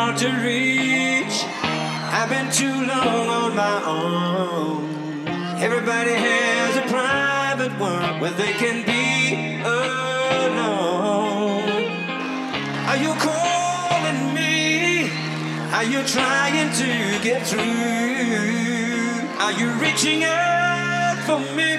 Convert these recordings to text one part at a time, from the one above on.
hard to reach. I've been too long on my own. Everybody has a private world where they can be alone. Are you calling me? Are you trying to get through? Are you reaching out for me?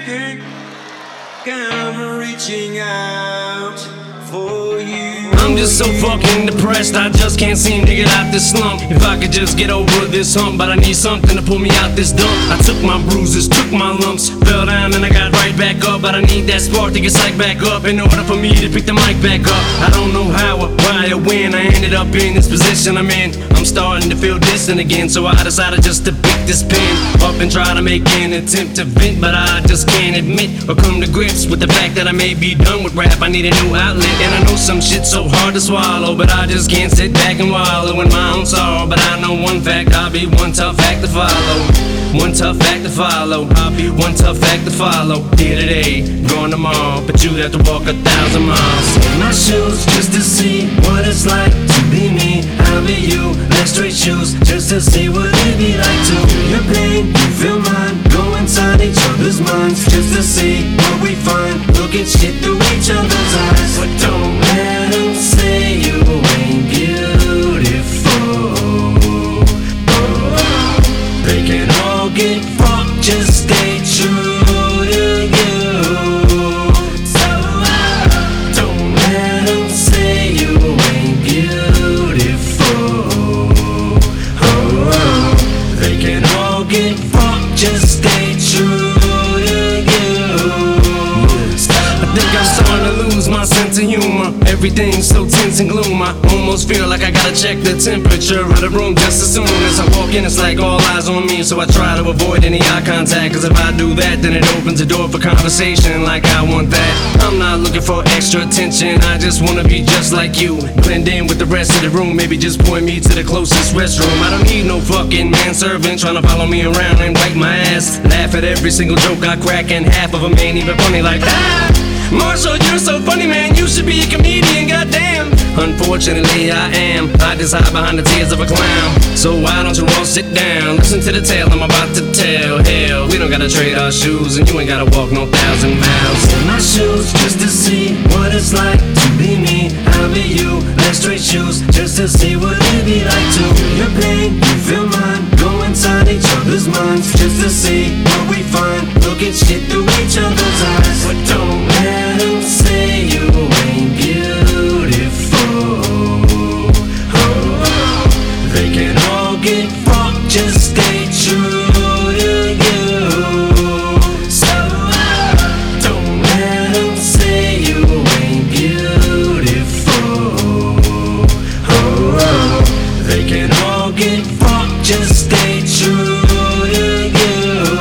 I'm reaching out for you. I'm just so fucking depressed, I just can't seem to get out this slump. If I could just get over this hump, but I need something to pull me out this dump. I took my bruises, took my lumps, fell down and I got right back up. But I need that spark to get psyched back up in order for me to pick the mic back up. I don't know how or why or when I ended up in this position I'm in. I'm starting to feel distant again, so I decided just to pick this pen up and try to make an attempt to vent. But I just can't admit or come to grips with the fact that I may be done with rap. I need a new outlet, and I know some shit's so hard to swallow, but I just can't sit back and wallow in my own sorrow. But I know one fact, I'll be one tough act to follow. One tough act to follow. I'll be one tough act to follow. Here today, gone tomorrow, but you'd have to walk 1,000 miles in my shoes just to see what it's like to be me. I'll be you, let's trade shoes just to see what it'd be like to feel your pain, you feel mine. Go inside each other's minds just to see what we find. Look at shit through each other's eyes, but don't let them say you ain't beautiful. They can all get fucked, just stay true to you. So don't let them say you ain't beautiful. They can all get fucked, just stay true to you. I think I'm starting to lose my sense of humor. Everything's so tense and gloom. I almost feel like I gotta check the temperature of the room just as soon as I walk in. It's like all eyes on me, so I try to avoid any eye contact. Cause if I do that, then it opens the door for conversation like I want that. I'm not looking for extra attention, I just wanna be just like you. Blend in with the rest of the room, maybe just point me to the closest restroom. I don't need no fucking manservant trying to follow me around and wipe my ass. Laugh at every single joke I crack, and half of them ain't even funny. Like, Marshall, you're so funny, man, you should be a comedian, goddamn. Unfortunately, I am. I just hide behind the tears of a clown. So why don't you all sit down? Listen to the tale I'm about to tell. Hell, we don't gotta trade our shoes, and you ain't gotta walk no 1,000 miles in my shoes just to see what it's like to be me. I'll be you, let's trade shoes just to see what it'd be like to feel your pain, you feel mine. Go inside each other's minds just to see what we find. Look at shit through each other's eyes, but don't let them say you ain't beautiful. They can all get fucked, just stay true to you. So don't let them say you ain't beautiful. They can all get fucked, just stay true to you.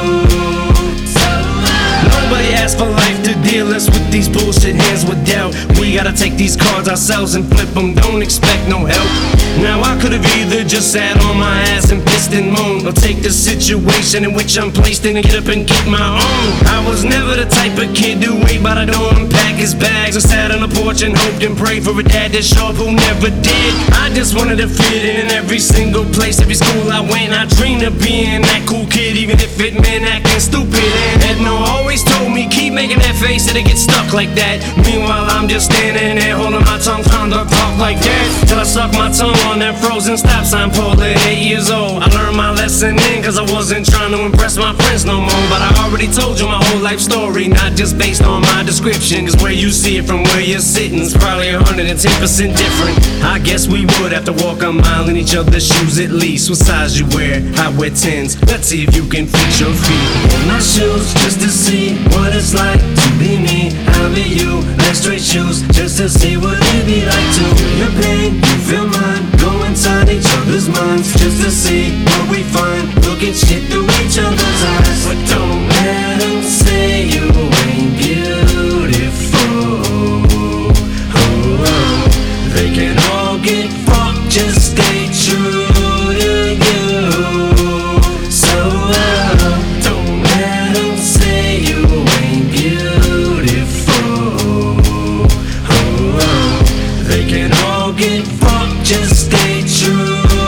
Nobody asked for life to deal us with these bullshit hands with doubt. We gotta take these cards ourselves and flip them, don't expect no help. Now I could've either just sat on my ass and pissed and moaned, or take the situation in which I'm placed in and get up and get my own. I was never the type of kid to wait by the door and pack his bags, or sat on the porch and hoped and prayed for a dad to show up who never did. I just wanted to fit in every single place, every school I went. I dreamed of being that cool kid, even if it meant acting stupid. And Edno always told me, keep making that face, it'll get stuck like that. Meanwhile I'm just standing there holding my tongue, trying to talk like that, till I suck my tongue on that frozen stop sign pole at 8 years old. I learned my lesson then, cause I wasn't trying to impress my friends no more. But I already told you my whole life story, not just based on my description. Cause where you see it from where you're sitting is probably 110% different. I guess we would have to walk a mile in each other's shoes at least. What size you wear? I wear 10s. Let's see if you can fit your feet in my shoes just to see what it's like to be me. I'll be you, let's trade shoes just to see what it'd be like to feel your pain, you feel mine. Go inside each other's minds just to see what we find. Look at shit through each other's eyes, but don't let them say you ain't beautiful. They can all get fucked, just stay true to you. So don't let them say you ain't beautiful. They can all get fucked, just stay true.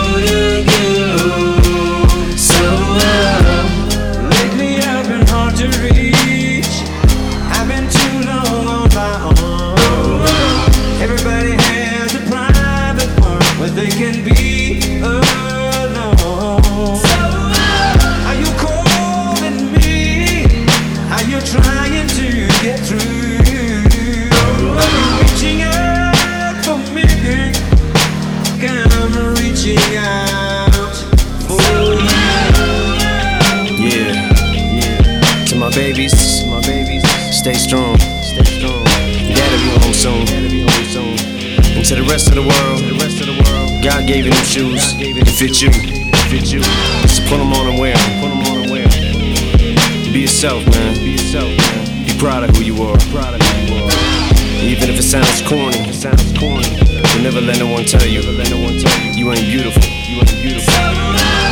I'm reaching out for you. Yeah, to my babies, stay strong. Dad'll be home soon. And to the rest of the world, God gave you them shoes to fit you. So put them on and wear 'em. Be yourself, man. Be proud of who you are. Even if it sounds corny, but never let no one tell you you ain't beautiful.